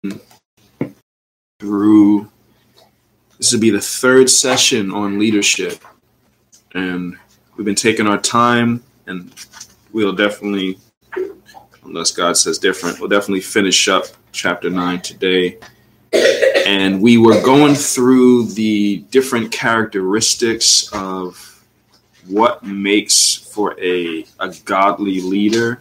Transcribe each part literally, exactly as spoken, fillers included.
through, this will be the third session on leadership. And we've been taking our time, and we'll definitely, unless God says different, we'll definitely finish up chapter nine today. And we were going through the different characteristics of what makes for a, a godly leader,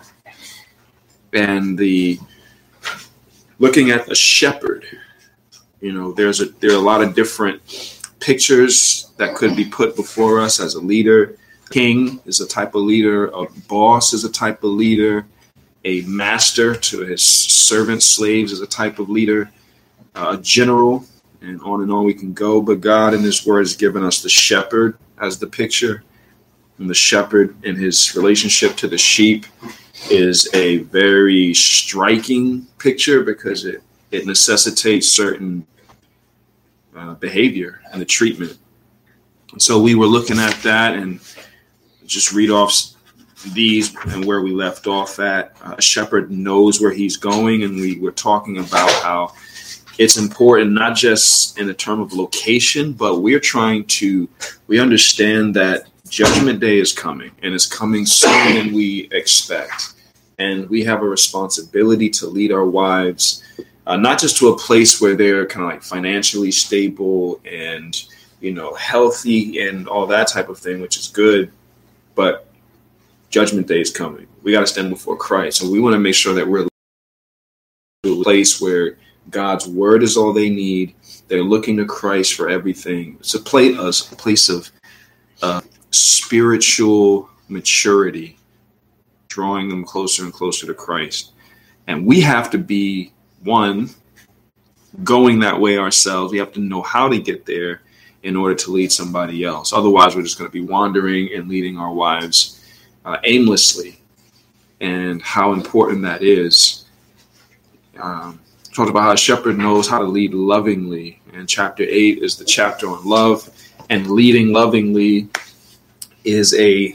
and the looking at a shepherd. You know, there's a there are a lot of different pictures that could be put before us as a leader. King is a type of leader. A boss is a type of leader. A master to his servant slaves is a type of leader. Uh, a general, and on and on we can go. But God in his word has given us the shepherd as the picture. And the shepherd in his relationship to the sheep is a very striking picture because it, it necessitates certain uh, behavior and the treatment. And so we were looking at that and just read off these and where we left off at. Uh, a shepherd knows where he's going, and we were talking about how it's important not just in the term of location, but we're trying to, we understand that Judgment Day is coming, and it's coming sooner than we expect. And we have a responsibility to lead our wives, uh, not just to a place where they're kind of like financially stable and, you know, healthy and all that type of thing, which is good. But Judgment Day is coming. We got to stand before Christ. So we want to make sure that we're to a place where God's word is all they need. They're looking to Christ for everything. It's a place, a place of uh, spiritual maturity, drawing them closer and closer to Christ. And we have to be, one, going that way ourselves. We have to know how to get there in order to lead somebody else. Otherwise, we're just going to be wandering and leading our wives uh, aimlessly, and how important that is. Um, talked about how a shepherd knows how to lead lovingly. And chapter eight is the chapter on love, and leading lovingly is a,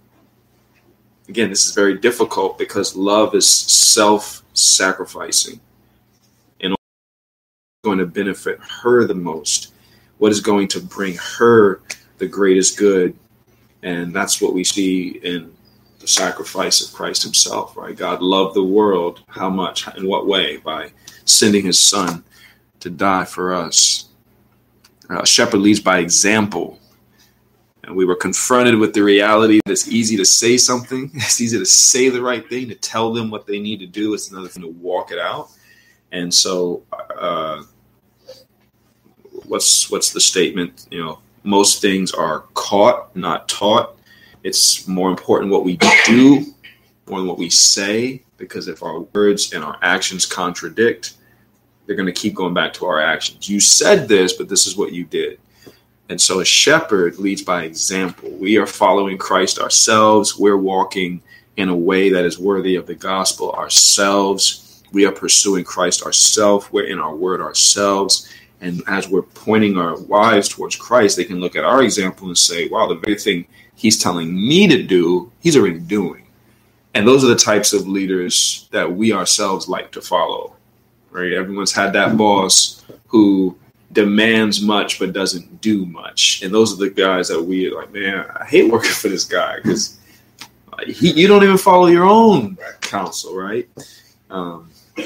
again, this is very difficult because love is self-sacrificing and going to benefit her the most. What is going to bring her the greatest good? And that's what we see in the sacrifice of Christ himself, right? God loved the world. How much? In what way? By sending his son to die for us. A shepherd leads by example. And we were confronted with the reality that it's easy to say something. It's easy to say the right thing, to tell them what they need to do. It's another thing to walk it out. And so uh, what's what's the statement? You know, most things are caught, not taught. It's more important what we do more than what we say, because if our words and our actions contradict, they're going to keep going back to our actions. You said this, but this is what you did. And so a shepherd leads by example. We are following Christ ourselves. We're walking in a way that is worthy of the gospel ourselves. We are pursuing Christ ourselves. We're in our word ourselves. And as we're pointing our wives towards Christ, they can look at our example and say, wow, the very thing he's telling me to do, he's already doing. And those are the types of leaders that we ourselves like to follow, right? Everyone's had that boss who demands much but doesn't do much. And those are the guys that we are like, man, I hate working for this guy because he, you don't even follow your own counsel, right? Um,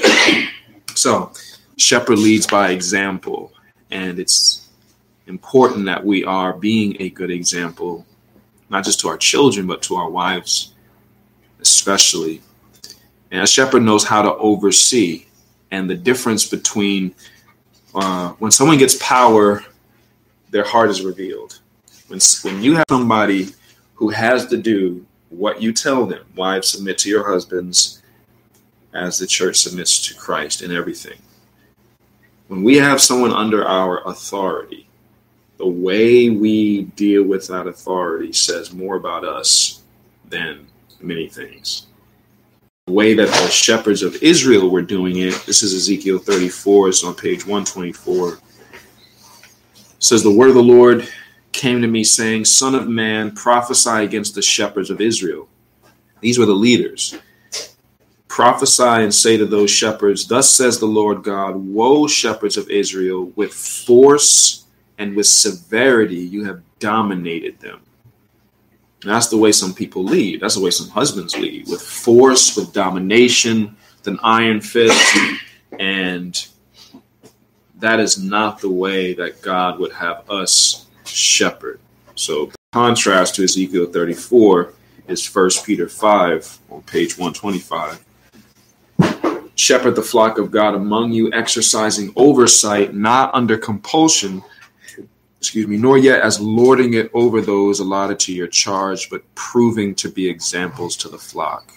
so shepherd leads by example, and it's important that we are being a good example, not just to our children, but to our wives especially. And a shepherd knows how to oversee, and the difference between Uh, when someone gets power, their heart is revealed. When when you have somebody who has to do what you tell them, wives, submit to your husbands as the church submits to Christ in everything. When we have someone under our authority, the way we deal with that authority says more about us than many things. The way that the shepherds of Israel were doing it, this is Ezekiel thirty-four, it's on page one twenty-four. It says, the word of the Lord came to me saying, Son of man, prophesy against the shepherds of Israel. These were the leaders. prophesy and say to those shepherds, thus says the Lord God, woe, shepherds of Israel, with force and with severity you have dominated them. And that's the way some people lead. That's the way some husbands lead, with force, with domination, with an iron fist. And that is not the way that God would have us shepherd. So the contrast to Ezekiel thirty-four is First Peter five on page one twenty-five. Shepherd the flock of God among you, exercising oversight, not under compulsion, excuse me, nor yet as lording it over those allotted to your charge, but proving to be examples to the flock.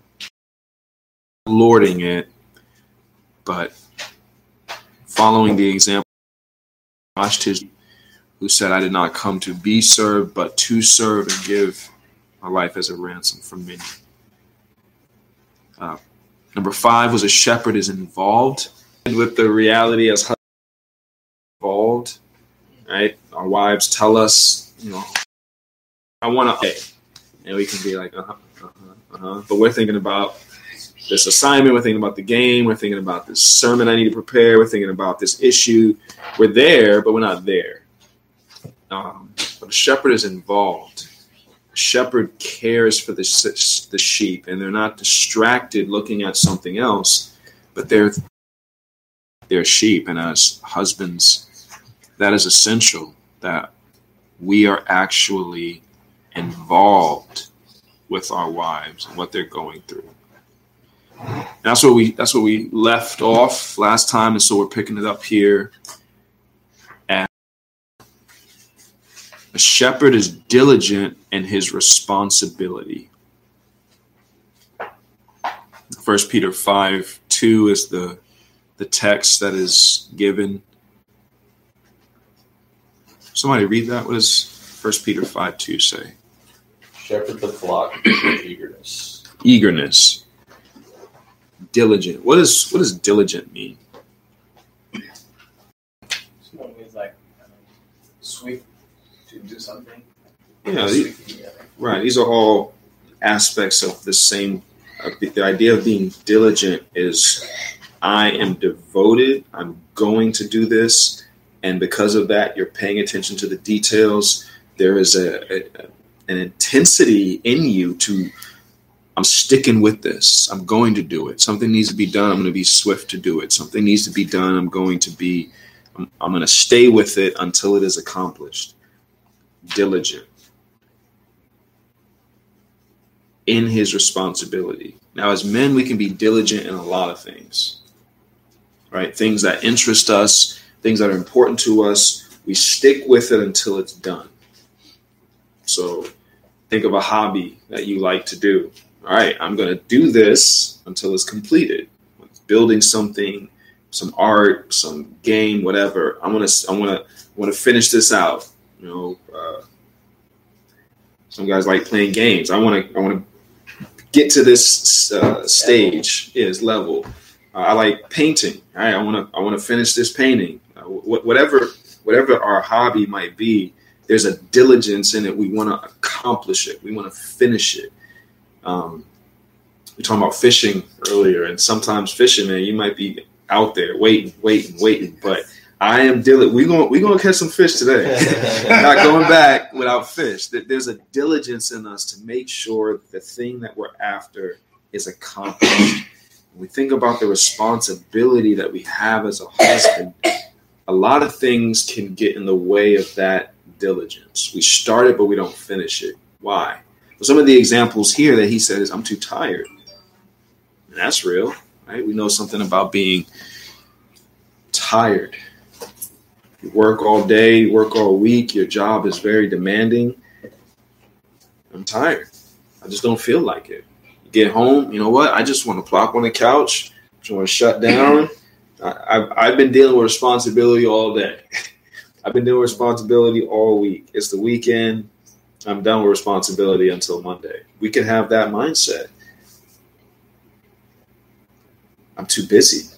Lording it, but following the example, watched his, who said, I did not come to be served, but to serve and give my life as a ransom for many. Uh, number five was a shepherd is involved with the reality as husband involved. Right? Our wives tell us, you know, I want to pay. And we can be like, uh-huh, uh-huh, uh-huh. But we're thinking about this assignment. We're thinking about the game. We're thinking about this sermon I need to prepare. We're thinking about this issue. We're there, but we're not there. Um, but a shepherd is involved. A shepherd cares for the, the sheep, and they're not distracted looking at something else, but they're, they're sheep. And as husbands, that is essential, that we are actually involved with our wives and what they're going through. And that's what we that's what we left off last time, and so we're picking it up here. And a shepherd is diligent in his responsibility. First Peter five two is the the text that is given. Somebody read that. What does First Peter five two say? Shepherd the flock with eagerness. Eagerness. Diligent. What does what does diligent mean? Someone is like um, swift to do something. Yeah, these, right. These are all aspects of the same. Uh, the, the idea of being diligent is I am devoted. I'm going to do this. And because of that, you're paying attention to the details. There is a, a an intensity in you to, I'm sticking with this. I'm going to do it. Something needs to be done. I'm going to be swift to do it. Something needs to be done. I'm going to be, I'm, I'm going to stay with it until it is accomplished. Diligent in his responsibility. Now, as men, we can be diligent in a lot of things, right? Things that interest us, things that are important to us, we stick with it until it's done. So think of a hobby that you like to do. All right, I'm going to do this until it's completed. Building something, some art, some game, whatever. I want to, I want to, want to finish this out. You know, uh, some guys like playing games. I want to, I want to get to this uh, stage, yeah, this level. Uh, I like painting. All right, I want to, I want to finish this painting. Uh, wh- whatever, whatever our hobby might be, there's a diligence in it. We want to accomplish it. We want to finish it. Um, we were talking about fishing earlier, and sometimes fishing, man, you might be out there waiting, waiting, waiting. But I am diligent. We're going we're gonna catch some fish today. Not going back without fish. There's a diligence in us to make sure the thing that we're after is accomplished. When we think about the responsibility that we have as a husband, a lot of things can get in the way of that diligence. We start it, but we don't finish it. Why? Well, some of the examples here that he said is, I'm too tired. And that's real, right? We know something about being tired. You work all day, you work all week, your job is very demanding. I'm tired. I just don't feel like it. You get home, you know what? I just want to plop on the couch. I just want to shut down. I, I've, I've been dealing with responsibility all day. I've been dealing with responsibility all week. It's the weekend. I'm done with responsibility until Monday. We can have that mindset. I'm too busy.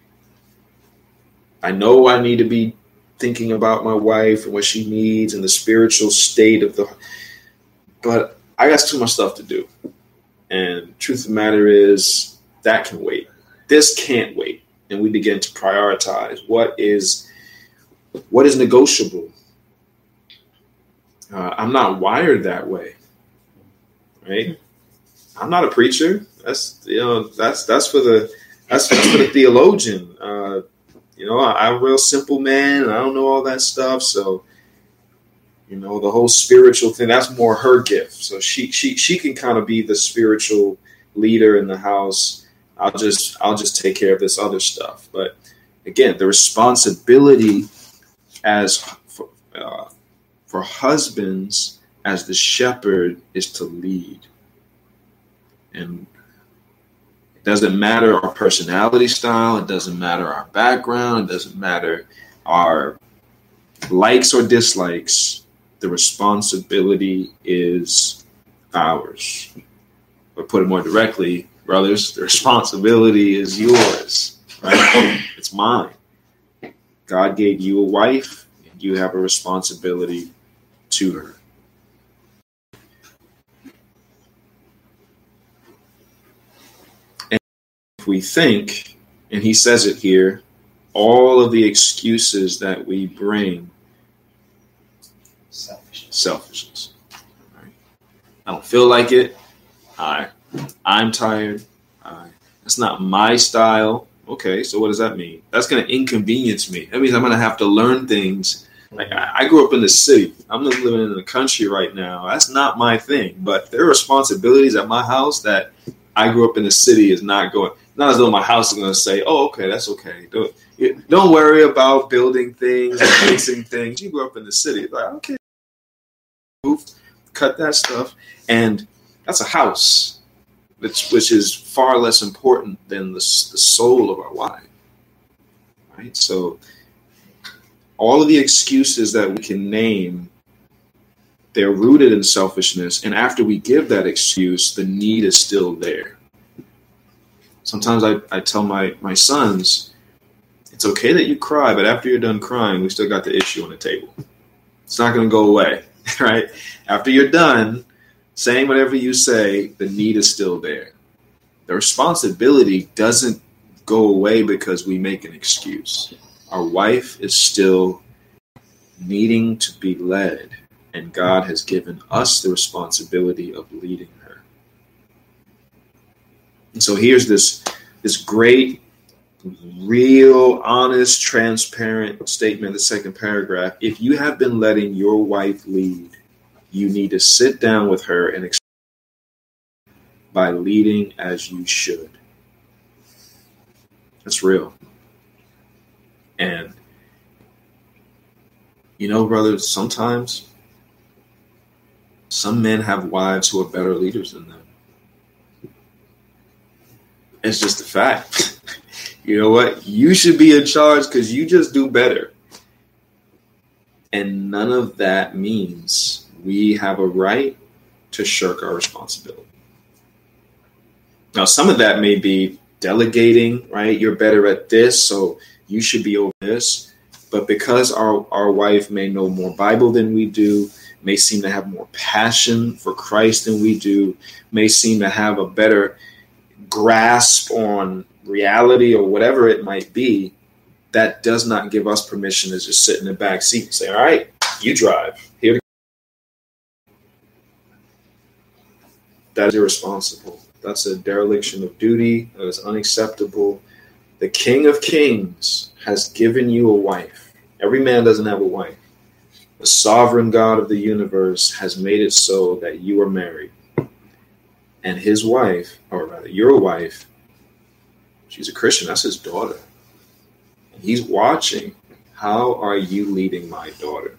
I know I need to be thinking about my wife and what she needs and the spiritual state of the, but I got too much stuff to do. And truth of the matter is, that can wait. This can't wait. And we begin to prioritize what is what is negotiable. Uh, I'm not wired that way, right? I'm not a preacher. That's you know that's that's for the that's, that's for the theologian. Uh, you know, I, I'm a real simple man, and I don't know all that stuff. So, you know, the whole spiritual thing, that's more her gift. So she she she can kind of be the spiritual leader in the house. I'll just I'll just take care of this other stuff. But again, the responsibility as for, uh, for husbands as the shepherd is to lead. And it doesn't matter our personality style. It doesn't matter our background. It doesn't matter our likes or dislikes. The responsibility is ours. Or put it more directly, brothers, the responsibility is yours, right? It's mine. God gave you a wife, and you have a responsibility to her. And if we think, and he says it here, all of the excuses that we bring, Selfishness. selfishness. Right? I don't feel like it. I, I'm tired. I, that's not my style. Okay, so what does that mean? That's going to inconvenience me. That means I'm going to have to learn things. Like I, I grew up in the city. I'm living in the country right now. That's not my thing. But there are responsibilities at my house that I grew up in the city is not going. Not as though my house is going to say, "Oh, okay, that's okay. Don't don't worry about building things and fixing things." You grew up in the city. Like, okay, cut that stuff, and that's a house, which which is far less important than the the soul of our wife. Right. So all of the excuses that we can name, they're rooted in selfishness. And after we give that excuse, the need is still there. Sometimes I, I tell my, my sons, it's okay that you cry, but after you're done crying, we still got the issue on the table. It's not going to go away, right? After you're done saying whatever you say, the need is still there. The responsibility doesn't go away because we make an excuse. Our wife is still needing to be led, and God has given us the responsibility of leading her. And so here's this, this great, real, honest, transparent statement, the second paragraph. If you have been letting your wife lead, you need to sit down with her and explain by leading as you should. That's real. And, you know, brothers, sometimes some men have wives who are better leaders than them. It's just a fact. You know what? You should be in charge because you just do better. And none of that means we have a right to shirk our responsibility. Now, some of that may be delegating, right? You're better at this, so you should be over this. But because our, our wife may know more Bible than we do, may seem to have more passion for Christ than we do, may seem to have a better grasp on reality or whatever it might be, that does not give us permission to just sit in the back seat and say, all right, you drive. Here to go. That is irresponsible. That's a dereliction of duty. That is unacceptable. The King of Kings has given you a wife. Every man doesn't have a wife. The sovereign God of the universe has made it so that you are married. And his wife, or rather your wife, she's a Christian. That's his daughter. And he's watching. How are you leading my daughter?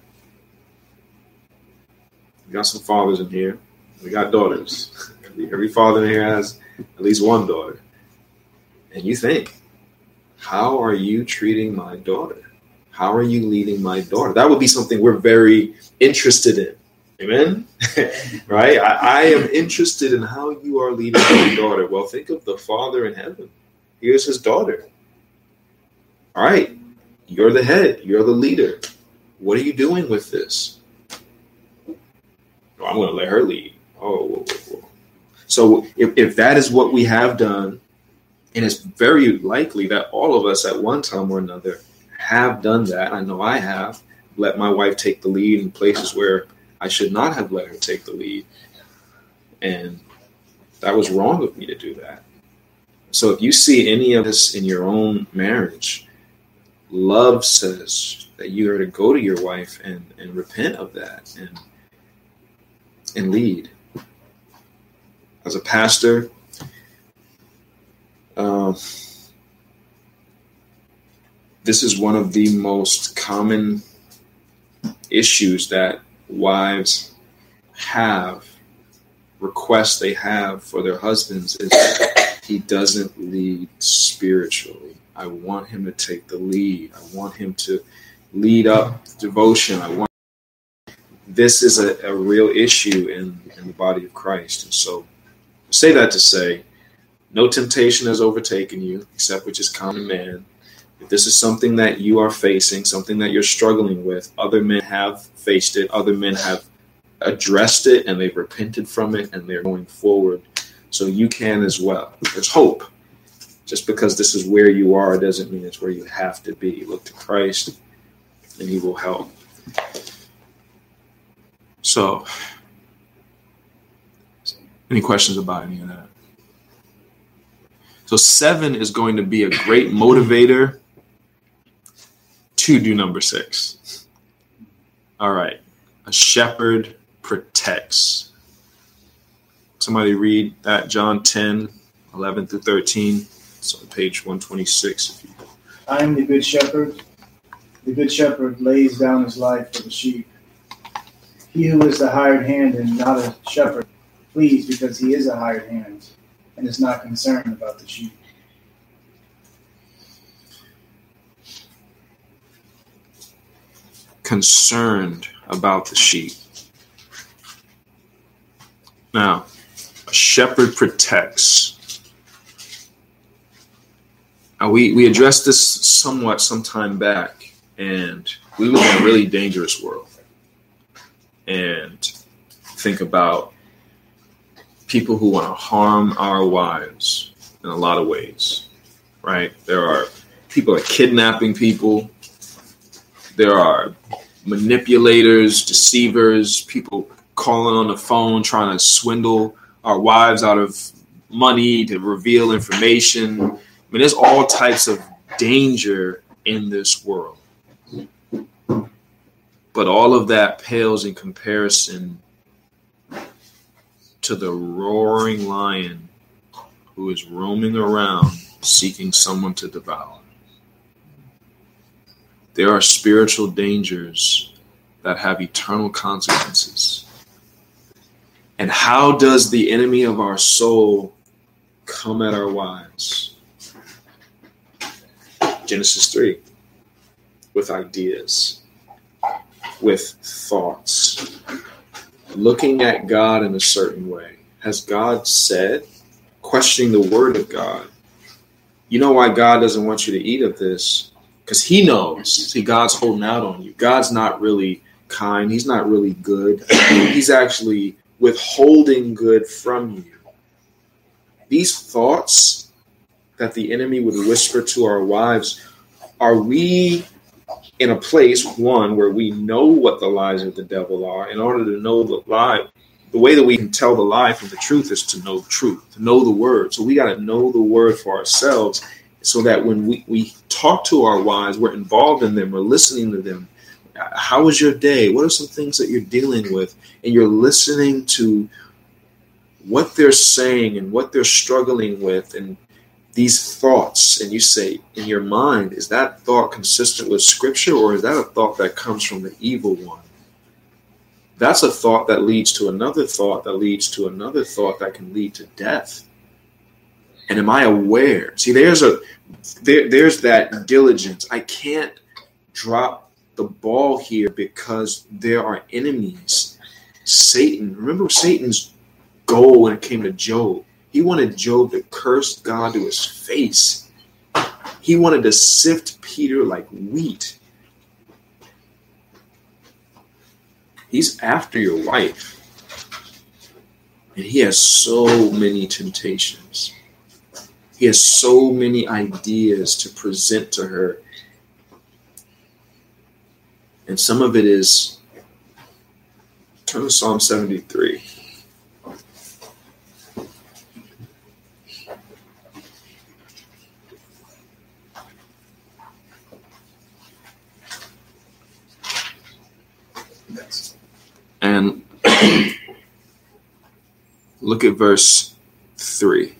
We got some fathers in here. We got daughters. Every father in here has at least one daughter. And you think, how are you treating my daughter? How are you leading my daughter? That would be something we're very interested in. Amen? Right? I, I am interested in how you are leading my daughter. Well, think of the Father in heaven. Here's his daughter. All right. You're the head. You're the leader. What are you doing with this? Oh, I'm going to let her lead. Oh, whoa, whoa, whoa. So if, if that is what we have done, And it's very likely that all of us at one time or another have done that. I know I have let my wife take the lead in places where I should not have let her take the lead. And that was wrong of me to do that. So if you see any of this in your own marriage, love says that you are to go to your wife and, and repent of that and, and lead. As a pastor, um, this is one of the most common issues that wives have, requests they have for their husbands is he doesn't lead spiritually. I want him to take the lead. I want him to lead up devotion. I want this is a, a real issue in, in the body of Christ. And so I say that to say, no temptation has overtaken you except which is common man. If this is something that you are facing, something that you're struggling with, other men have faced it, other men have addressed it, and they've repented from it, and they're going forward. So you can as well. There's hope. Just because this is where you are doesn't mean it's where you have to be. Look to Christ, and he will help. So, any questions about any of that? So seven is going to be a great motivator to do number six. All right. A shepherd protects. Somebody read that, John ten, eleven through thirteen. It's on page one twenty-six. If you... I am the good shepherd. The good shepherd lays down his life for the sheep. He who is the hired hand and not a shepherd flees because he is a hired hand and is not concerned about the sheep. Concerned about the sheep. Now, a shepherd protects. Now, we, we addressed this somewhat some time back, and we live in a really dangerous world. And think about people who want to harm our wives in a lot of ways, right? There are people that are kidnapping people. There are manipulators, deceivers, people calling on the phone, trying to swindle our wives out of money to reveal information. I mean, there's all types of danger in this world. But all of that pales in comparison to the roaring lion who is roaming around seeking someone to devour. There are spiritual dangers that have eternal consequences. And how does the enemy of our soul come at our wives? Genesis three, with ideas, with thoughts, looking at God in a certain way. Has God said? Questioning the word of God. You know why God doesn't want you to eat of this? Because he knows. See, God's holding out on you. God's not really kind. He's not really good. He's actually withholding good from you. These thoughts that the enemy would whisper to our wives, are we in a place, one, where we know what the lies of the devil are? In order to know the lie, the way that we can tell the lie from the truth is to know the truth, to know the word. So we got to know the word for ourselves so that when we, we talk to our wives, we're involved in them, we're listening to them. How was your day? What are some things that you're dealing with? And you're listening to what they're saying and what they're struggling with and these thoughts. And you say in your mind, is that thought consistent with scripture, or is that a thought that comes from the evil one? That's a thought that leads to another thought that leads to another thought that can lead to death. And am I aware? See, there's a there, there's that diligence. I can't drop the ball here because there are enemies. Satan, remember Satan's goal when it came to Job? He wanted Job to curse God to his face. He wanted to sift Peter like wheat. He's after your wife. And he has so many temptations. He has so many ideas to present to her. And some of it is, turn to Psalm seventy-three. And look at verse three.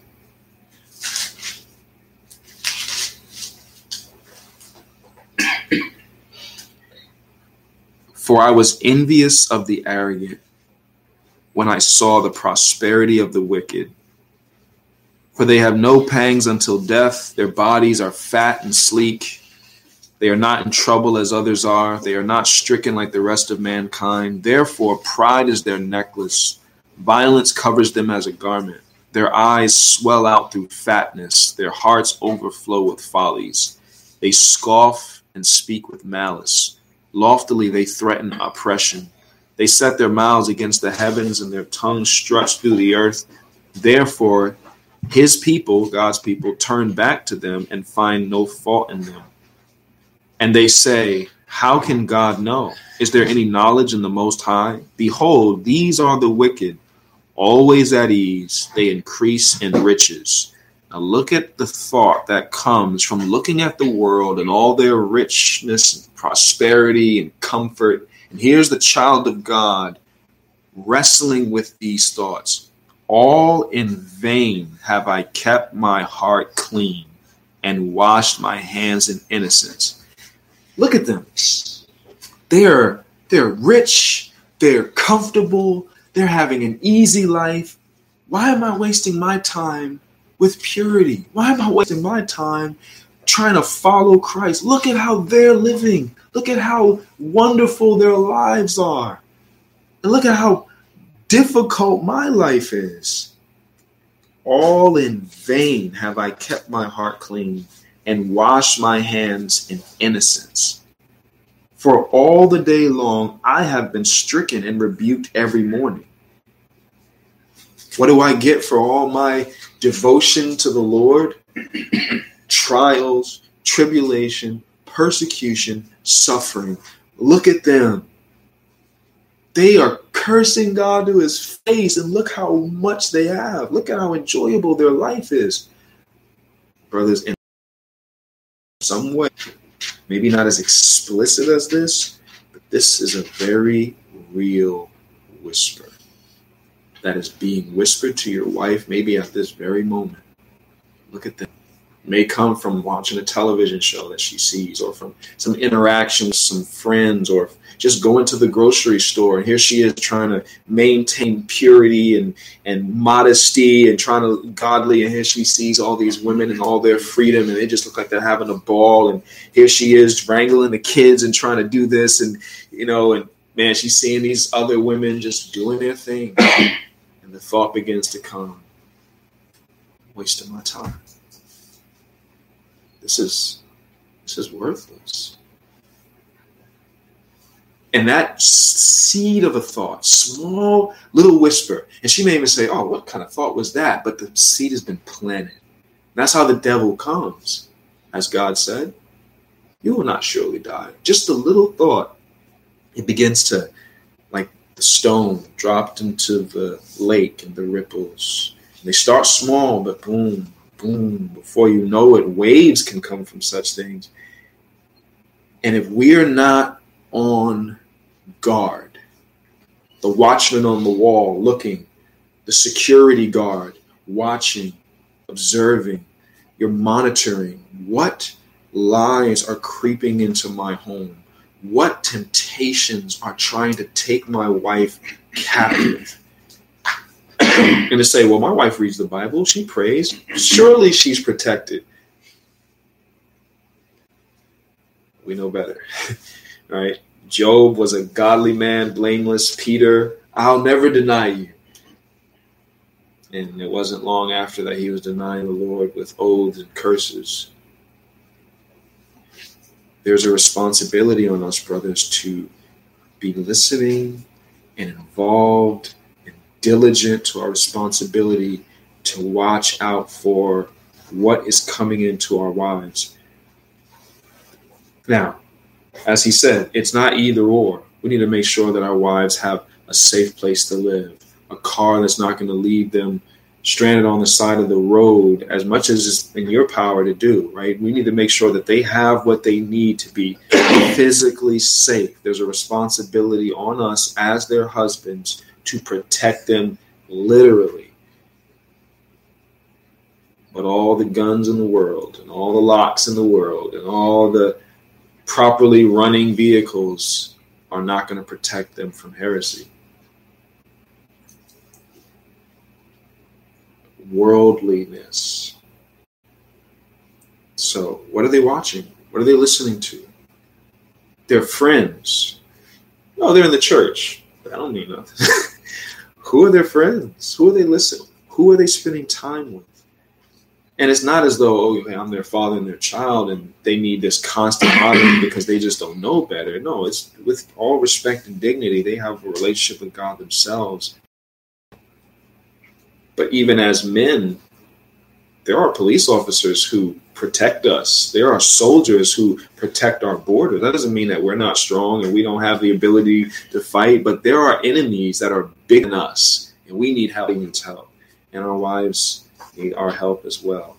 For I was envious of the arrogant when I saw the prosperity of the wicked. For they have no pangs until death. Their bodies are fat and sleek. They are not in trouble as others are. They are not stricken like the rest of mankind. Therefore, pride is their necklace. Violence covers them as a garment. Their eyes swell out through fatness. Their hearts overflow with follies. They scoff and speak with malice. Loftily they threaten oppression. They set their mouths against the heavens, and their tongues struts through the earth. Therefore, his people, God's people, turn back to them and find no fault in them. And they say, how can God know? Is there any knowledge in the Most High? Behold, these are the wicked, always at ease. They increase in riches. Now look at the thought that comes from looking at the world and all their richness and prosperity and comfort. And here's the child of God wrestling with these thoughts. All in vain have I kept my heart clean and washed my hands in innocence. Look at them. They're, they're rich. They're comfortable. They're having an easy life. Why am I wasting my time with purity? Why am I wasting my time trying to follow Christ? Look at how they're living. Look at how wonderful their lives are. And look at how difficult my life is. All in vain have I kept my heart clean and washed my hands in innocence. For all the day long I have been stricken and rebuked every morning. What do I get for all my devotion to the Lord? Trials, tribulation, persecution, suffering. Look at them. They are cursing God to his face, and look how much they have. Look at how enjoyable their life is. Brothers, in some way, maybe not as explicit as this, but this is a very real whisper that is being whispered to your wife, maybe at this very moment. Look at them. It may come from watching a television show that she sees, or from some interaction with some friends, or just going to the grocery store. And here she is trying to maintain purity and, and modesty and trying to godly. And here she sees all these women and all their freedom, and they just look like they're having a ball. And here she is wrangling the kids and trying to do this. And, you know, and man, she's seeing these other women just doing their thing. And the thought begins to come, wasting my time. This is, this is worthless. And that seed of a thought, small little whisper, and she may even say, oh, what kind of thought was that? But the seed has been planted. That's how the devil comes. As God said, you will not surely die. Just a little thought, it begins to, like the stone dropped into the lake and the ripples. And they start small, but boom, boom, before you know it, waves can come from such things. And if we're not on guard, the watchman on the wall looking, the security guard watching, observing, you're monitoring what lies are creeping into my home, what temptations are trying to take my wife captive. And to say, well, my wife reads the Bible, she prays, surely she's protected. We know better. All right. Job was a godly man, blameless. Peter, I'll never deny you. And it wasn't long after that he was denying the Lord with oaths and curses. There's a responsibility on us, brothers, to be listening and involved and diligent to our responsibility to watch out for what is coming into our wives. Now, as he said, it's not either or. We need to make sure that our wives have a safe place to live, a car that's not going to leave them stranded on the side of the road, as much as it's in your power to do, right? We need to make sure that they have what they need to be physically safe. There's a responsibility on us as their husbands to protect them literally. But all the guns in the world and all the locks in the world and all the properly running vehicles are not going to protect them from heresy. Worldliness. So, what are they watching? What are they listening to? Their friends. No, they're in the church. That don't mean nothing. Who are their friends? Who are they listening? Who are they spending time with? And it's not as though, oh, okay, I'm their father and their child, and they need this constant honoring because they just don't know better. No, it's with all respect and dignity. They have a relationship with God themselves. But even as men, there are police officers who protect us. There are soldiers who protect our borders. That doesn't mean that we're not strong and we don't have the ability to fight, but there are enemies that are bigger than us, and we need help. help. And our wives need our help as well.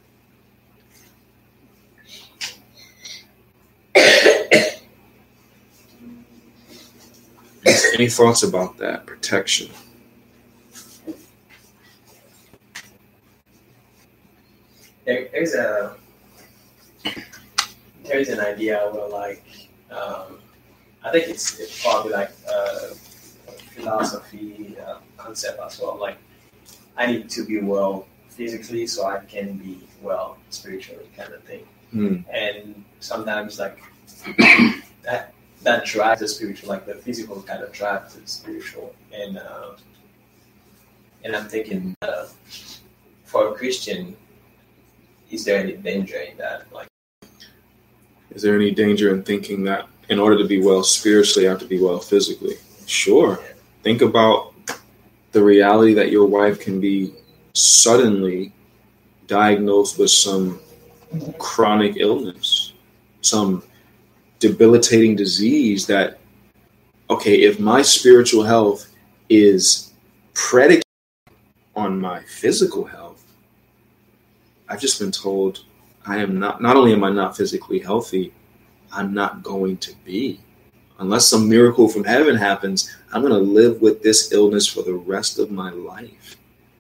Any thoughts about that? Protection. There, there's a there's an idea where like um, I think it's, it's probably like a philosophy uh, concept as well. Like I need to be well physically so I can be well spiritually, kind of thing. Mm. And sometimes like that that drives the spiritual, like the physical kind of drives the spiritual. And uh, and I'm thinking uh, for a Christian, is there any danger in that? Like, is there any danger in thinking that in order to be well spiritually, you have to be well physically? Sure. Yeah. Think about the reality that your wife can be suddenly diagnosed with some chronic illness, some debilitating disease that, okay, if my spiritual health is predicated on my physical health, I've just been told I am not, not only am I not physically healthy, I'm not going to be. Unless some miracle from heaven happens, I'm going to live with this illness for the rest of my life.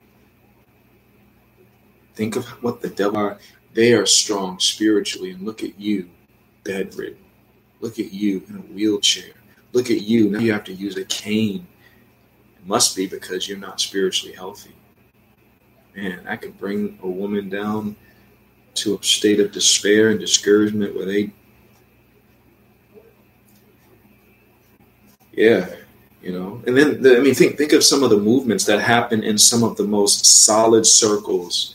Think of what the devil are. They are strong spiritually, and look at you, bedridden. Look at you in a wheelchair. Look at you. Now you have to use a cane. It must be because you're not spiritually healthy. Man, that could bring a woman down to a state of despair and discouragement where they, yeah, you know. And then, the, I mean, think think of some of the movements that happen in some of the most solid circles.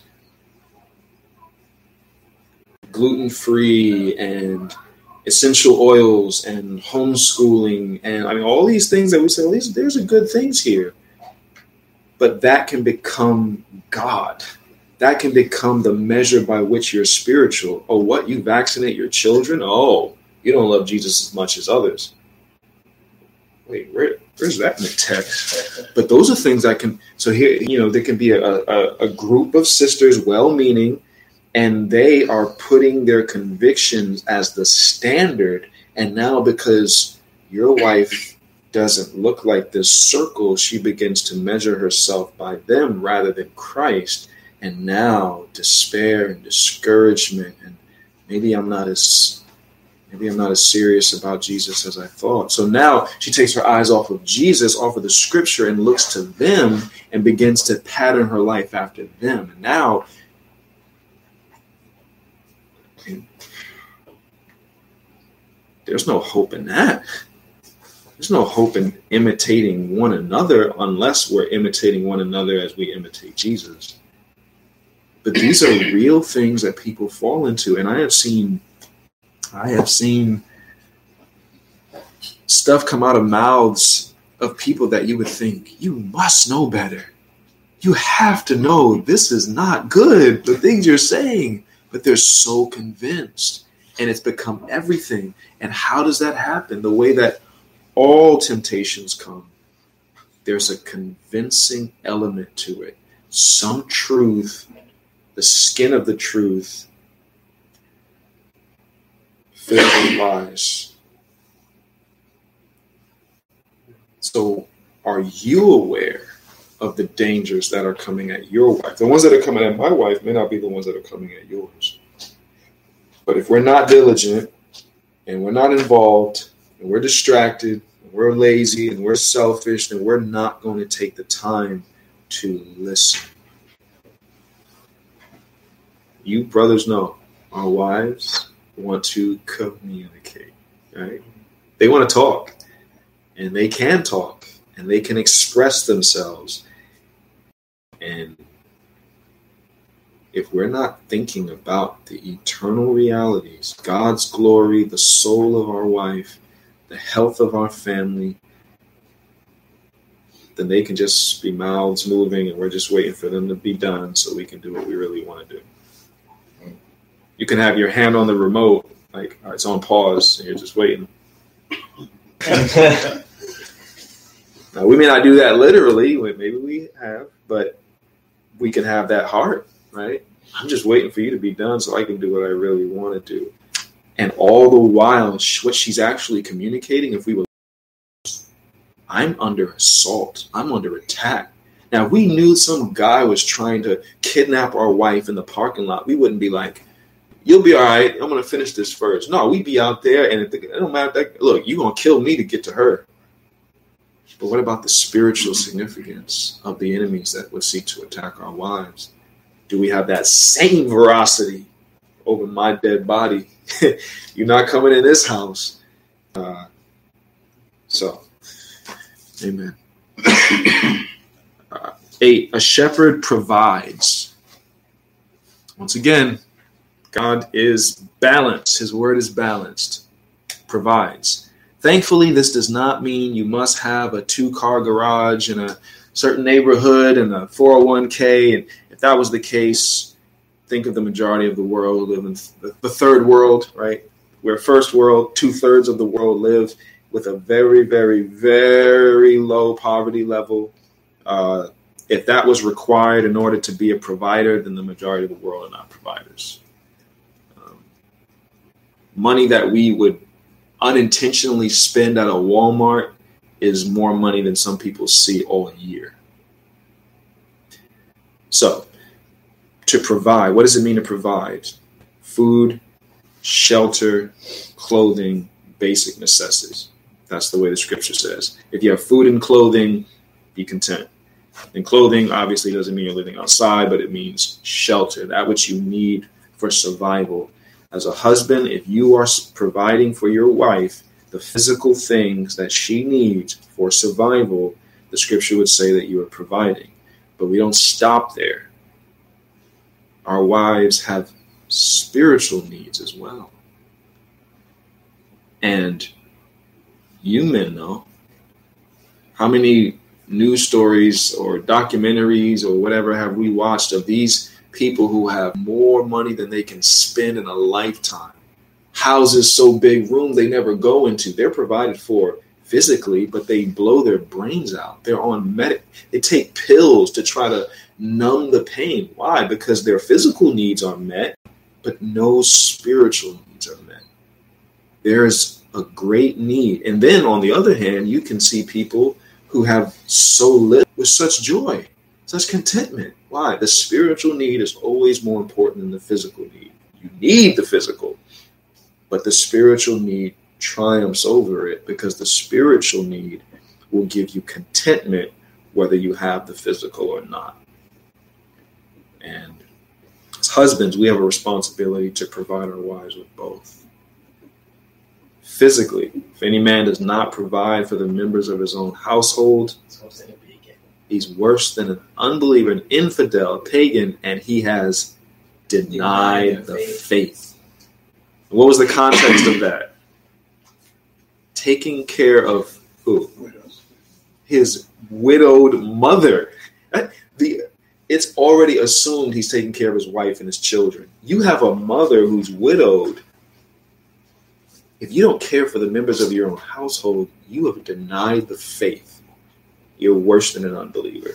Gluten-free and essential oils and homeschooling. And I mean, all these things that we say, well, these, there's a good things here. But that can become God. That can become the measure by which you're spiritual. Oh, what? You vaccinate your children? Oh, you don't love Jesus as much as others. Wait, where, where's that in the text? But those are things that can, so here, you know, there can be a, a, a group of sisters, well-meaning, and they are putting their convictions as the standard. And now because your wife doesn't look like this circle, she begins to measure herself by them rather than Christ. And now despair and discouragement, and maybe I'm not as maybe I'm not as serious about Jesus as I thought. So now she takes her eyes off of Jesus, off of the scripture, and looks to them and begins to pattern her life after them. And now there's no hope in that. There's no hope in imitating one another unless we're imitating one another as we imitate Jesus. But these are real things that people fall into. And I have seen, I have seen stuff come out of mouths of people that you would think, you must know better. you have to know this is not good, the things you're saying, but they're so convinced, and it's become everything. And how does that happen? The way that all temptations come, there's a convincing element to it. Some truth, the skin of the truth, filled with lies. So are you aware of the dangers that are coming at your wife? The ones that are coming at my wife may not be the ones that are coming at yours. But if we're not diligent and we're not involved and we're distracted and we're lazy and we're selfish, then we're not going to take the time to listen. You brothers know our wives want to communicate, right? They want to talk, and they can talk, and they can express themselves. And if we're not thinking about the eternal realities, God's glory, the soul of our wife, the health of our family, then they can just be mouths moving, and we're just waiting for them to be done so we can do what we really want to do. You can have your hand on the remote, like oh, it's on pause, and you're just waiting. Now, we may not do that literally, maybe we have, but we can have that heart, right? I'm just waiting for you to be done so I can do what I really want to do. And all the while, what she's actually communicating, if we were, I'm under assault, I'm under attack. Now, if we knew some guy was trying to kidnap our wife in the parking lot, we wouldn't be like, you'll be all right, I'm going to finish this first. No, we'd be out there, and it don't matter. That, look, you're going to kill me to get to her. But what about the spiritual significance of the enemies that would seek to attack our wives? Do we have that same veracity over my dead body? You're not coming in this house. Uh, so, amen. uh, eight, a shepherd provides. Once again, God is balanced. His word is balanced. Provides. Thankfully, this does not mean you must have a two-car garage in a certain neighborhood and a four oh one k. And if that was the case, think of the majority of the world live in the third world, right? Where first world, two-thirds of the world live with a very, very, very low poverty level. Uh, if that was required in order to be a provider, then the majority of the world are not providers. Um, money that we would unintentionally spend at a Walmart is more money than some people see all year. So, to provide, what does it mean to provide? Food, shelter, clothing, basic necessities. That's the way the scripture says. If you have food and clothing, be content. And clothing obviously doesn't mean you're living outside, but it means shelter, that which you need for survival. As a husband, if you are providing for your wife the physical things that she needs for survival, the scripture would say that you are providing. But we don't stop there. Our wives have spiritual needs as well. And you men know how many news stories or documentaries or whatever have we watched of these people who have more money than they can spend in a lifetime. Houses so big, rooms they never go into. They're provided for physically, but they blow their brains out. They're on medic. They take pills to try to numb the pain. Why? Because their physical needs are met, but no spiritual needs are met. There's a great need. And then on the other hand, you can see people who have so little with such joy, such contentment. Why? The spiritual need is always more important than the physical need. You need the physical, but the spiritual need triumphs over it because the spiritual need will give you contentment whether you have the physical or not. And as husbands, we have a responsibility to provide our wives with both. Physically, if any man does not provide for the members of his own household, he's worse than an unbeliever, an infidel, a pagan, and he has denied the faith. What was the context of that? Taking care of who? His widowed mother. The it's already assumed he's taking care of his wife and his children. You have a mother who's widowed. If you don't care for the members of your own household, you have denied the faith. You're worse than an unbeliever.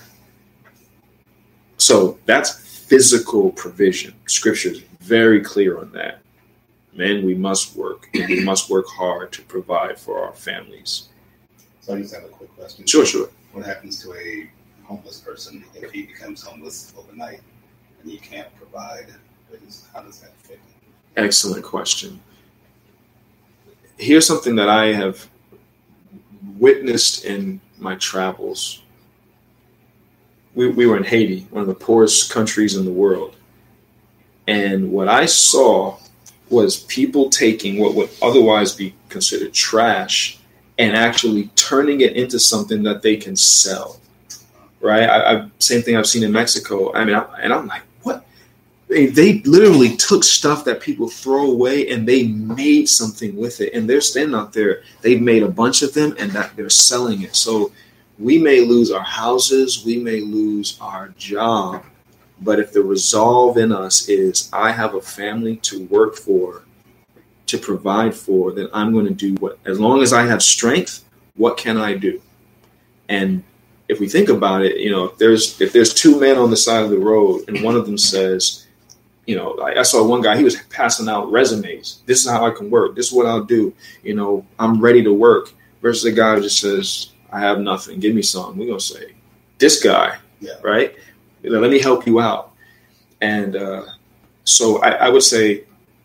So that's physical provision. Scripture is very clear on that. Men, we must work, and we must work hard to provide for our families. So I just have a quick question. Sure, sure. What happens to a homeless person if he becomes homeless overnight and you can't provide? How does that fit? Excellent question. Here's something that I have witnessed in my travels. We, we were in Haiti, one of the poorest countries in the world. And what I saw was people taking what would otherwise be considered trash and actually turning it into something that they can sell. Right? I, I same thing I've seen in Mexico. I mean, I, and I'm like, what? They, they literally took stuff that people throw away and they made something with it. And they're standing out there. They've made a bunch of them and that they're selling it. So we may lose our houses. We may lose our job. But if the resolve in us is, I have a family to work for, to provide for, then I'm going to do what, as long as I have strength, what can I do? And if we think about it, you know, if there's, if there's two men on the side of the road and one of them says, you know, I, I saw one guy, he was passing out resumes. This is how I can work. This is what I'll do. You know, I'm ready to work. Versus a guy who just says, I have nothing. Give me some. We're going to say, this guy, yeah. Right? You know, let me help you out. And uh, so I, I would say,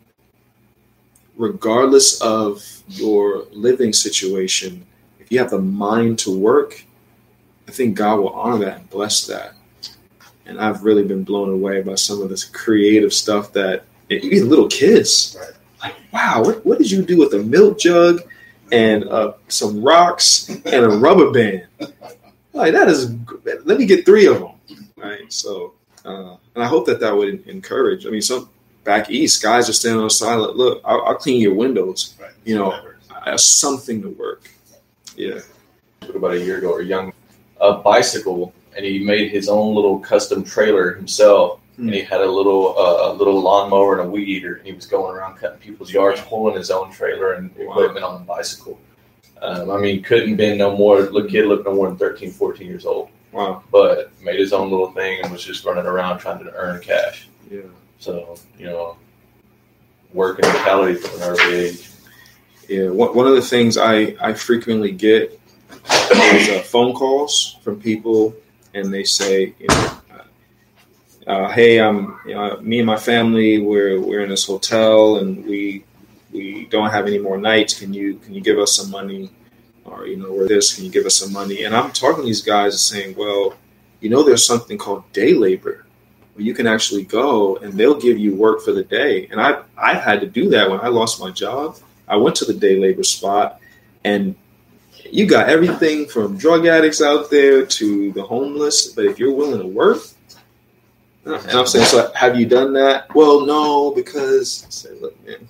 regardless of your living situation, if you have the mind to work, I think God will honor that and bless that. And I've really been blown away by some of this creative stuff that even little kids, right. Like, wow, what, what did you do with a milk jug and uh, some rocks and a rubber band? Like, that is, let me get three of them. Right. So, uh, and I hope that that would encourage. I mean, some back east guys are standing on the side. Like, look, I'll, I'll clean your windows. Right. You know, I have something to work. Yeah. About a year ago, a young a bicycle, and he made his own little custom trailer himself. Hmm. And he had a little uh, little lawnmower and a weed eater. And he was going around cutting people's yards, pulling his own trailer and equipment wow. on the bicycle. Um, I mean, couldn't been no more. Look, kid looked no more than thirteen, fourteen years old. Wow. But made his own little thing and was just running around trying to earn cash. Yeah. So, you know, working mentality from an early age. Yeah. One, one of the things I, I frequently get is uh, phone calls from people, and they say, you know, uh, hey, I'm, you know, me and my family, we're, we're in this hotel and we, we don't have any more nights. Can you, can you give us some money? Or, you know, we're this, can you give us some money? And I'm talking to these guys and saying, well, you know, there's something called day labor where you can actually go and they'll give you work for the day. And I, I've had to do that when I lost my job. I went to the day labor spot, and you got everything from drug addicts out there to the homeless. But if you're willing to work, and I'm saying, so have you done that? Well, no, because I said, look, man,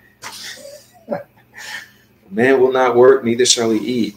man will not work, neither shall he eat.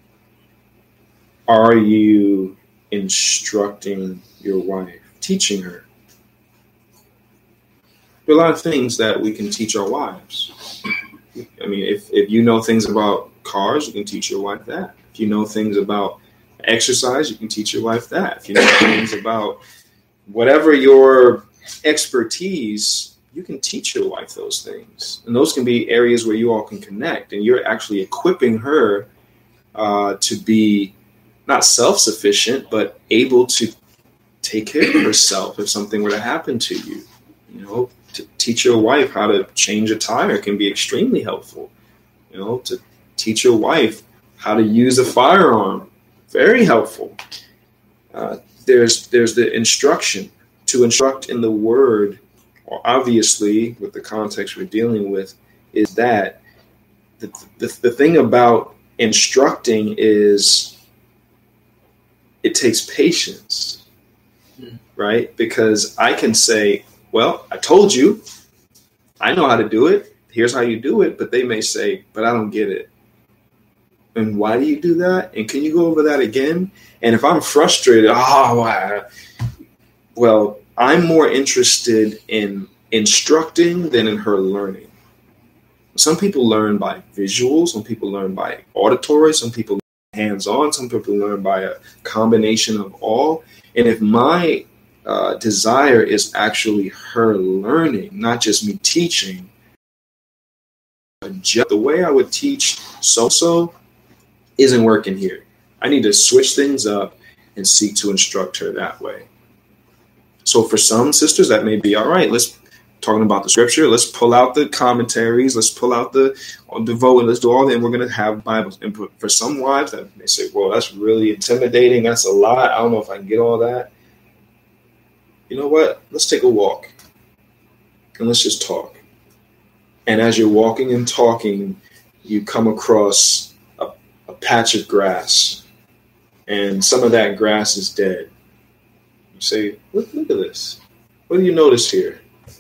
Are you instructing your wife, teaching her? There are a lot of things that we can teach our wives. I mean, if, if you know things about cars, you can teach your wife that. If you know things about exercise, you can teach your wife that. If you know things about whatever your expertise, you can teach your wife those things. And those can be areas where you all can connect, and you're actually equipping her uh, to be not self-sufficient, but able to take care of herself if something were to happen to you. You know, to teach your wife how to change a tire can be extremely helpful. You know, to teach your wife how to use a firearm, very helpful. Uh, there's there's the instruction. To instruct in the word, or obviously with the context we're dealing with, is that the, the, the thing about instructing is it takes patience, mm. right? Because I can say, well, I told you, I know how to do it. Here's how you do it. But they may say, but I don't get it. And why do you do that? And can you go over that again? And if I'm frustrated, oh, wow. well, I'm more interested in instructing than in her learning. Some people learn by visual, some people learn by auditory, some people learn hands-on, some people learn by a combination of all. And if my uh, desire is actually her learning, not just me teaching, the way I would teach so-so isn't working here. I need to switch things up and seek to instruct her that way. So for some sisters, that may be all right. Let's talking about the scripture. Let's pull out the commentaries. Let's pull out the devote and let's do all that. And we're going to have Bibles. And for some wives, that may say, well, that's really intimidating. That's a lot. I don't know if I can get all that. You know what? Let's take a walk and let's just talk. And as you're walking and talking, you come across a, a patch of grass, and some of that grass is dead. You say, look, look at this. What do you notice here?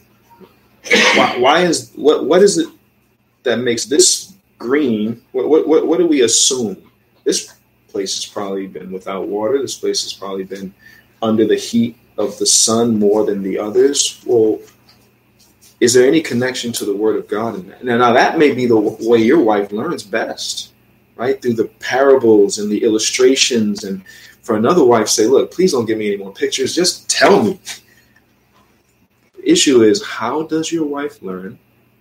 Why, why is what what is it that makes this green? What, what what what do we assume? This place has probably been without water. This place has probably been under the heat of the sun more than the others. Well, is there any connection to the Word of God in that? Now, now that may be the way your wife learns best, right? Through the parables and the illustrations. And for another wife, say, look, please don't give me any more pictures. Just tell me. The issue is, how does your wife learn?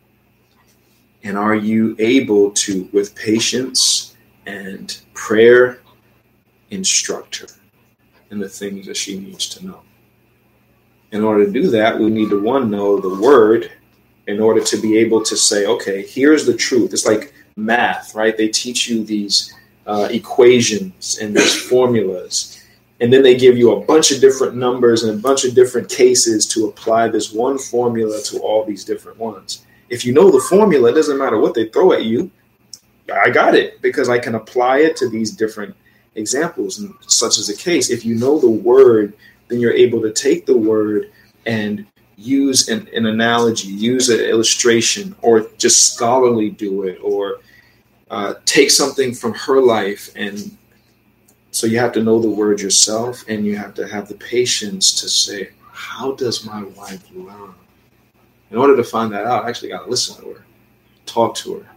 And are you able to, with patience and prayer, instruct her in the things that she needs to know? In order to do that, we need to, one, know the word in order to be able to say, okay, here's the truth. It's like math, right? They teach you these uh, equations and these formulas, and then they give you a bunch of different numbers and a bunch of different cases to apply this one formula to all these different ones. If you know the formula, it doesn't matter what they throw at you. I got it because I can apply it to these different examples, and such is the case. If you know the word, then you're able to take the word and use an, an analogy, use an illustration, or just scholarly do it, or uh, take something from her life. And so you have to know the word yourself, and you have to have the patience to say, how does my wife learn? In order to find that out, I actually got to listen to her, talk to her,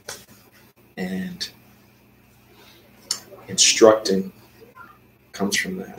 and instructing comes from that.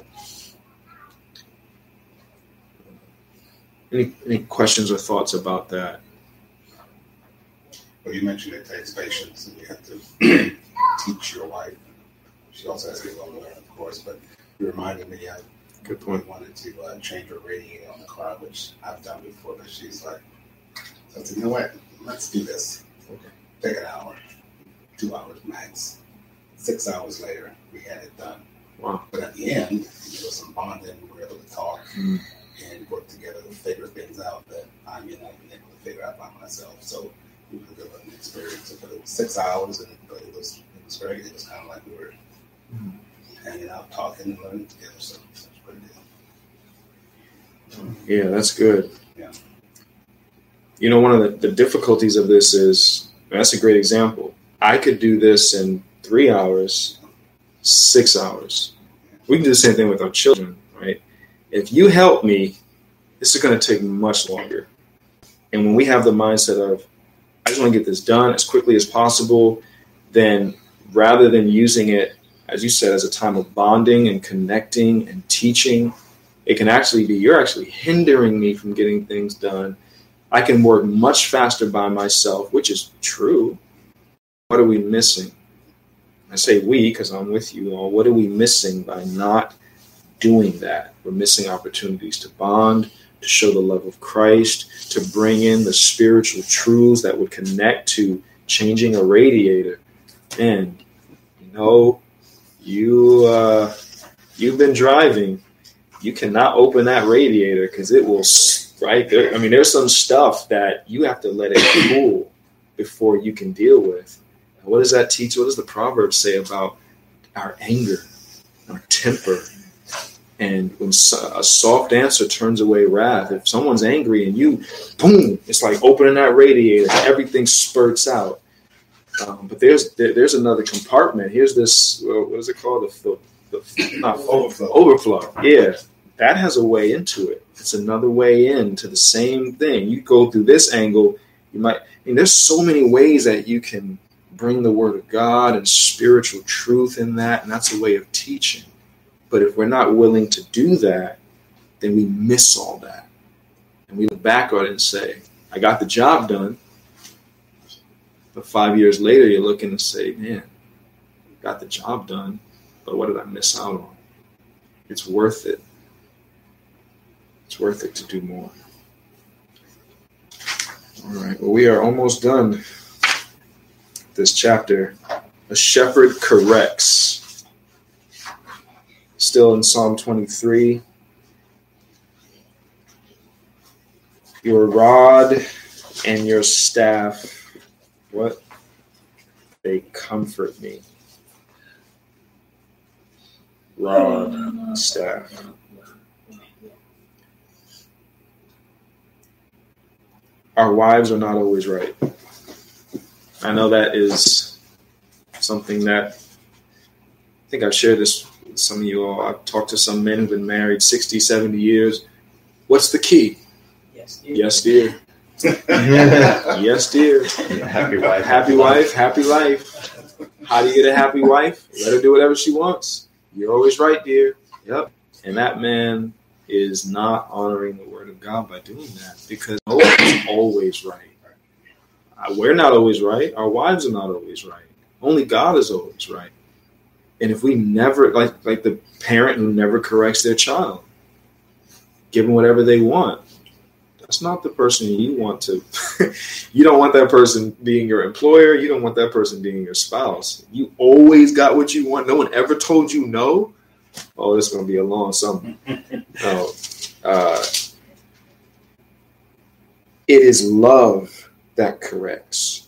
Any, any questions or thoughts about that? Well, you mentioned it takes patience, and you have to teach your wife. She also has to be able to learn, of course, but you reminded me I Good point. wanted to uh, change her radiator on the car, which I've done before, but she's like, so I said, you know what, let's do this. Okay. Take an hour, two hours max. Six hours later, we had it done. Wow. But at the end, there was some bonding, we were able to talk. Mm. And work together to figure things out that I may not be able to figure out by myself. So it was a good learning experience. But it was six hours, and but it was it was great. It was kind of like we were mm-hmm. hanging out, talking, and learning together. So that's a pretty deal. Yeah, that's good. Yeah. You know, one of the, the difficulties of this is, that's a great example. I could do this in three hours, six hours. We can do the same thing with our children, right? If you help me, this is going to take much longer. And when we have the mindset of, I just want to get this done as quickly as possible, then rather than using it, as you said, as a time of bonding and connecting and teaching, it can actually be, you're actually hindering me from getting things done. I can work much faster by myself, which is true. What are we missing? I say we because I'm with you all. What are we missing by not doing that? We're missing opportunities to bond, to show the love of Christ, to bring in the spiritual truths that would connect to changing a radiator. And, you know, you, uh, you've been driving. You cannot open that radiator because it will, right there. I mean, there's some stuff that you have to let it cool before you can deal with. And what does that teach? What does the Proverbs say about our anger, our temper? And when a soft answer turns away wrath, if someone's angry and you, boom, it's like opening that radiator, everything spurts out. Um, but there's there, there's another compartment. Here's this, uh, what is it called? The, the, the not Overflow. Overflow. Yeah. that has a way into it. It's another way into the same thing. You go through this angle, you might, I mean, there's so many ways that you can bring the word of God and spiritual truth in that, and that's a way of teaching. But if we're not willing to do that, then we miss all that. And we look back on it and say, I got the job done. But five years later, you're looking to say, man, got the job done, but what did I miss out on? It's worth it. It's worth it to do more. All right, well, we are almost done this chapter. A shepherd corrects. Still in Psalm twenty-three. Your rod and your staff, what? They comfort me. Rod, staff. Our wives are not always right. I know that is something that I think I've shared this with some of you all. I've talked to some men who've been married sixty, seventy years. What's the key? Yes, dear. Yes, dear. Yes, dear. Happy wife. Happy wife, happy life. How do you get a happy wife? Let her do whatever she wants. You're always right, dear. Yep. And that man is not honoring the word of God by doing that, because no one's always right. We're not always right. Our wives are not always right. Only God is always right. And if we never, like like the parent who never corrects their child, give them whatever they want, that's not the person you want to. You don't want that person being your employer. You don't want that person being your spouse. You always got what you want. No one ever told you no. Oh, this is going to be a long summer. No. Uh, it is love that corrects.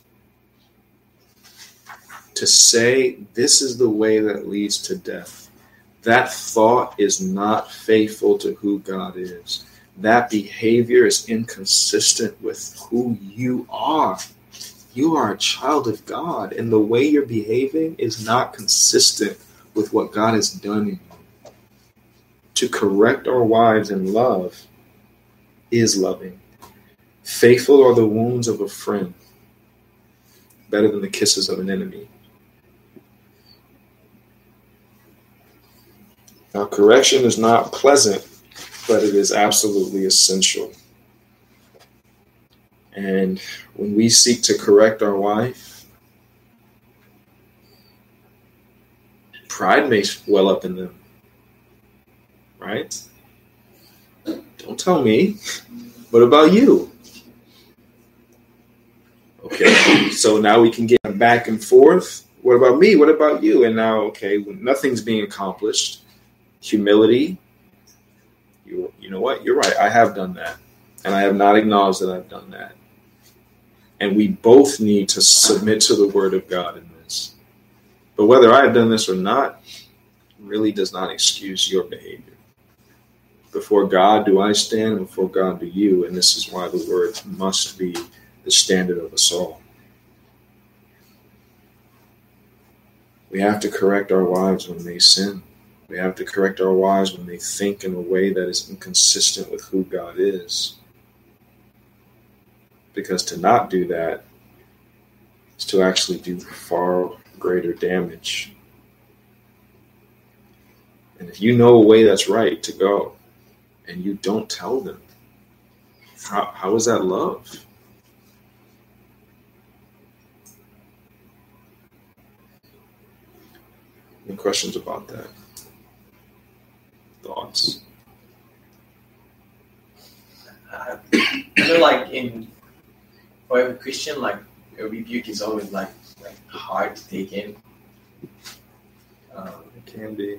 To say this is the way that leads to death, that thought is not faithful to who God is. That behavior is inconsistent with who you are. You are a child of God, and the way you're behaving is not consistent with what God has done in you. To correct our wives in love is loving. Faithful are the wounds of a friend, better than the kisses of an enemy. Now, correction is not pleasant, but it is absolutely essential. And when we seek to correct our wife, pride may well up in them. Right? Don't tell me. What about you? Okay, so now we can get back and forth. What about me? What about you? And now, okay, when nothing's being accomplished, humility. You, you know what? You're right. I have done that. And I have not acknowledged that I've done that. And we both need to submit to the word of God in this. But whether I have done this or not really does not excuse your behavior. Before God do I stand, and before God do you. And this is why the word must be the standard of us all. We have to correct our wives when they sin. We have to correct our wives when they think in a way that is inconsistent with who God is. Because to not do that is to actually do far greater damage. And if you know a way that's right to go, and you don't tell them, how, how is that love? Any questions about that? Thoughts? I feel like in for every Christian, like a rebuke is always like like hard to take in. Um, It can be.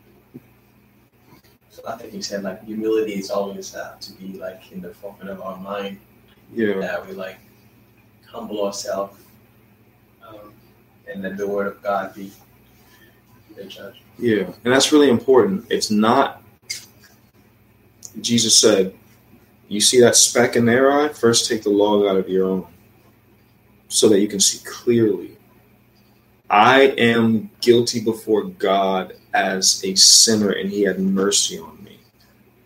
so I think you said like humility is always uh, to be like in the forefront of our mind. Yeah. That we like humble ourselves, um, and let the word of God be the judge. Yeah, and that's really important. It's not, Jesus said, you see that speck in their eye? First take the log out of your own so that you can see clearly. I am guilty before God as a sinner, and he had mercy on me.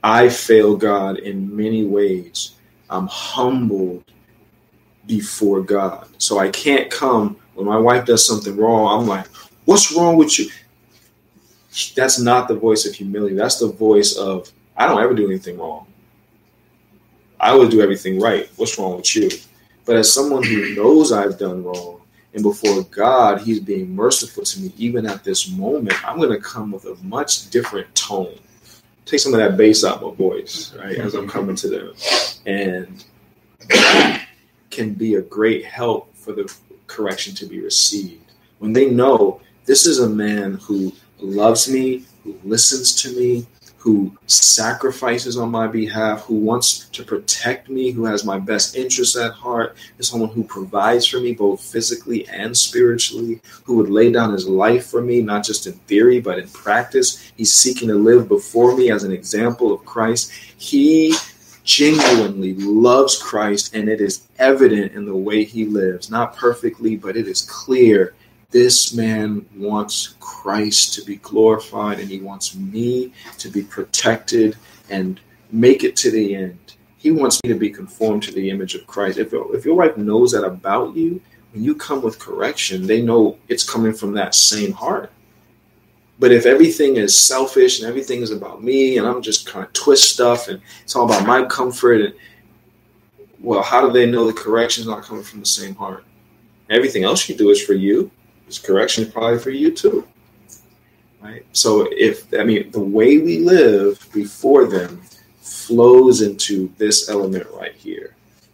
I fail God in many ways. I'm humbled before God. So I can't come when my wife does something wrong. I'm like, what's wrong with you? That's not the voice of humility. That's the voice of, I don't ever do anything wrong. I would do everything right. What's wrong with you? But as someone who knows I've done wrong, and before God, he's being merciful to me, even at this moment, I'm going to come with a much different tone. Take some of that bass out my voice, right, as I'm coming to them. And that can be a great help for the correction to be received. When they know this is a man who loves me, who listens to me, who sacrifices on my behalf, who wants to protect me, who has my best interests at heart, is someone who provides for me both physically and spiritually, who would lay down his life for me, not just in theory, but in practice. He's seeking to live before me as an example of Christ. He genuinely loves Christ, and it is evident in the way he lives, not perfectly, but it is clear. This man wants Christ to be glorified, and he wants me to be protected and make it to the end. He wants me to be conformed to the image of Christ. If, if your wife knows that about you, when you come with correction, they know it's coming from that same heart. But if everything is selfish and everything is about me and I'm just kind of twist stuff and it's all about my comfort, and well, how do they know the correction is not coming from the same heart? Everything else you do is for you. This correction is probably for you too, right? So if, I mean, the way we live before them flows into this element right here.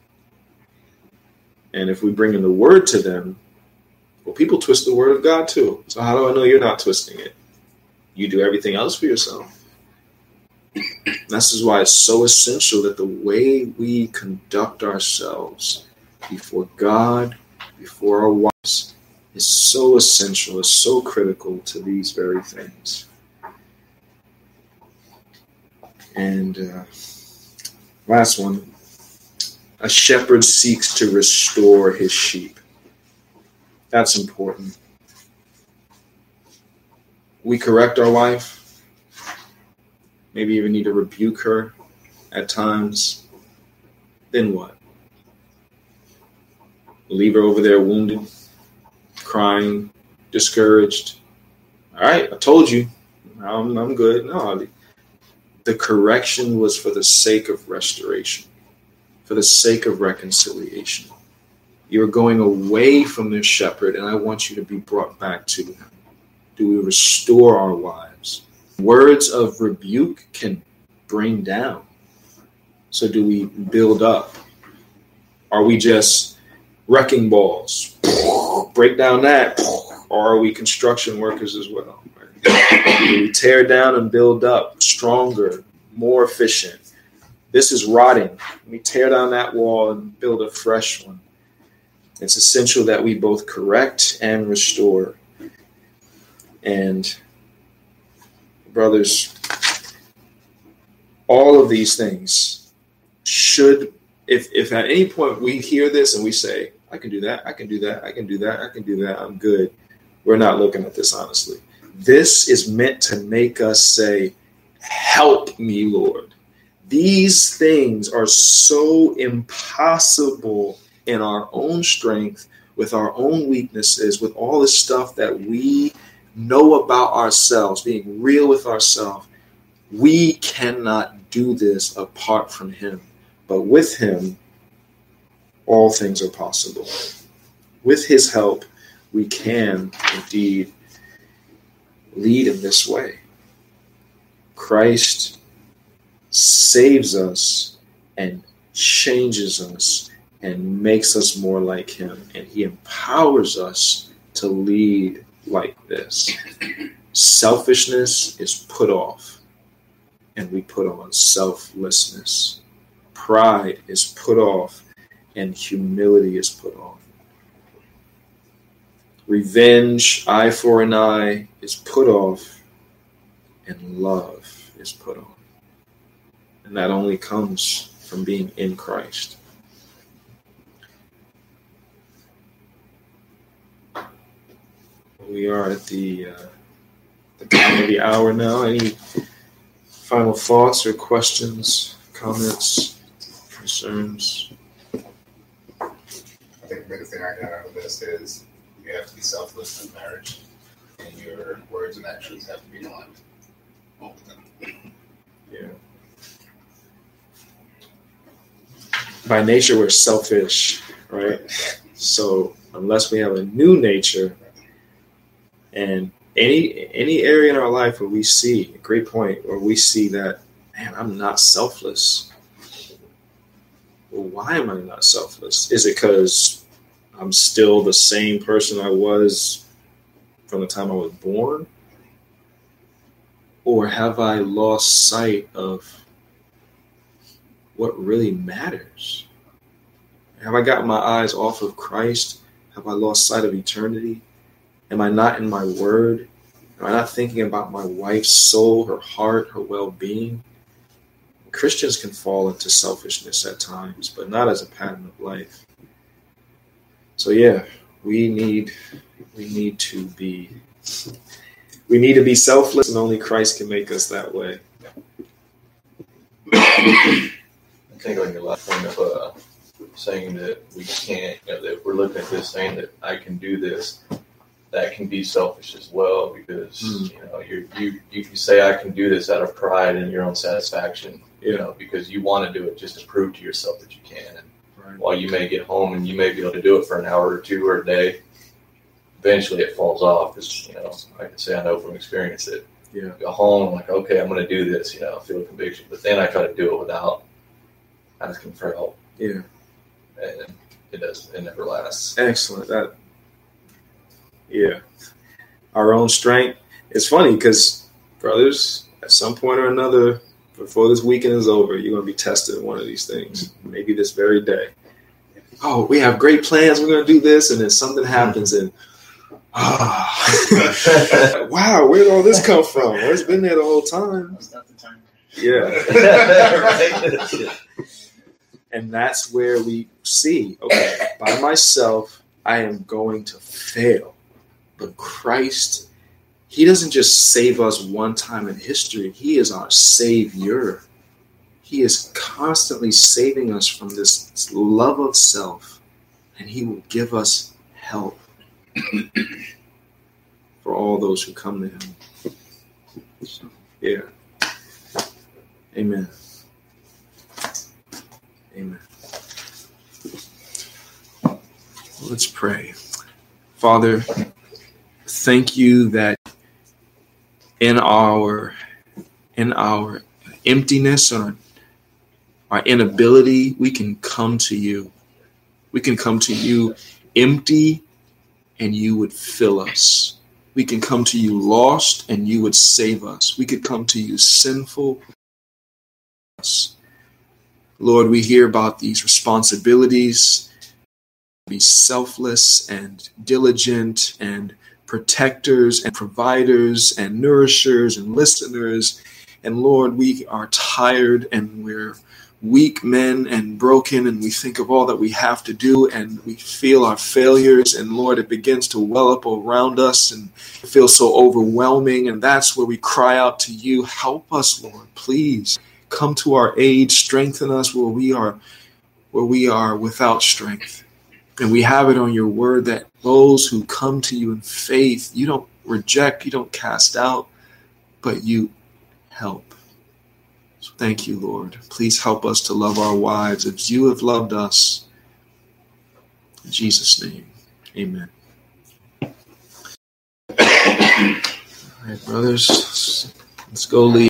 And if we bring in the word to them, well, people twist the word of God too. So how do I know you're not twisting it? You do everything else for yourself. This is why it's so essential that the way we conduct ourselves before God, before our wives, is so essential, is so critical to these very things. And uh, last one, a shepherd seeks to restore his sheep. That's important. We correct our wife, maybe even need to rebuke her at times. Then what? Leave her over there wounded, crying, discouraged. All right, I told you, I'm, I'm good. No, the correction was for the sake of restoration, for the sake of reconciliation. You're going away from this shepherd, and I want you to be brought back to him. Do we restore our wives? Words of rebuke can bring down. So do we build up? Are we just wrecking balls? Break down that, or are we construction workers as well? We tear down and build up, stronger, more efficient. This is rotting. We tear down that wall and build a fresh one. It's essential that we both correct and restore. And brothers, all of these things should, if if at any point we hear this and we say, I can do that, I can do that, I can do that, I can do that, I'm good. We're not looking at this honestly. This is meant to make us say, help me, Lord. These things are so impossible in our own strength, with our own weaknesses, with all the stuff that we know about ourselves, being real with ourselves. We cannot do this apart from him. But with him, all things are possible. With his help, we can indeed lead in this way. Christ saves us and changes us and makes us more like him. And he empowers us to lead like this. Selfishness is put off, and we put on selflessness. Pride is put off, and humility is put on. Revenge, eye for an eye, is put off, and love is put on. And that only comes from being in Christ. We are at the, uh, the top of the hour now. Any final thoughts or questions, comments, concerns? I think the biggest thing I got out of this is you have to be selfless in marriage, and your words and actions have to be aligned. Both of them. Yeah. By nature, we're selfish, right? So unless we have a new nature, and any any area in our life where we see, a great point, where we see that, man, I'm not selfless. Well, why am I not selfless? Is it because I'm still the same person I was from the time I was born? Or have I lost sight of what really matters? Have I gotten my eyes off of Christ? Have I lost sight of eternity? Am I not in my word? Am I not thinking about my wife's soul, her heart, her well-being? Christians can fall into selfishness at times, but not as a pattern of life. So yeah, we need we need to be we need to be selfless, and only Christ can make us that way. I think on your last point of uh, saying that we can't, you know, that we're looking at this saying that I can do this, that can be selfish as well, because mm. you know you you you can say I can do this out of pride and your own satisfaction, yeah. you know, because you want to do it just to prove to yourself that you can. And right. while you may get home and you may be able to do it for an hour or two or a day, eventually it falls off. Because you know, I can say I know from experience that yeah. I go home, I'm like, okay, I'm going to do this, you know, feel a conviction, but then I try to do it without asking for help. Yeah, and it doesn't. It never lasts. Excellent. That. Yeah, our own strength. It's funny because, brothers, at some point or another, before this weekend is over, you're going to be tested in one of these things. Maybe this very day. Oh, we have great plans. We're going to do this, and then something happens, and ah, wow, where did all this come from? Well, it's been there the whole time. That's not the time. Yeah. And that's where we see, okay, by myself, I am going to fail. But Christ, he doesn't just save us one time in history. He is our Savior. He is constantly saving us from this love of self, and he will give us help for all those who come to him. So, yeah. Amen. Amen. Let's pray. Father, thank you that in our in our emptiness or our inability, we can come to you. We can come to you empty, and you would fill us. We can come to you lost, and you would save us. We could come to you sinful. Lord, we hear about these responsibilities. Be selfless and diligent and protectors and providers and nourishers and listeners. And Lord, we are tired and we're weak men and broken, and we think of all that we have to do, and we feel our failures. And Lord, it begins to well up around us and feel so overwhelming. And that's where we cry out to you. Help us, Lord, please come to our aid, strengthen us where we are, where we are without strength. And we have it on your word that those who come to you in faith, you don't reject, you don't cast out, but you help. So thank you, Lord. Please help us to love our wives as you have loved us. In Jesus' name, amen. All right, brothers, let's go lead.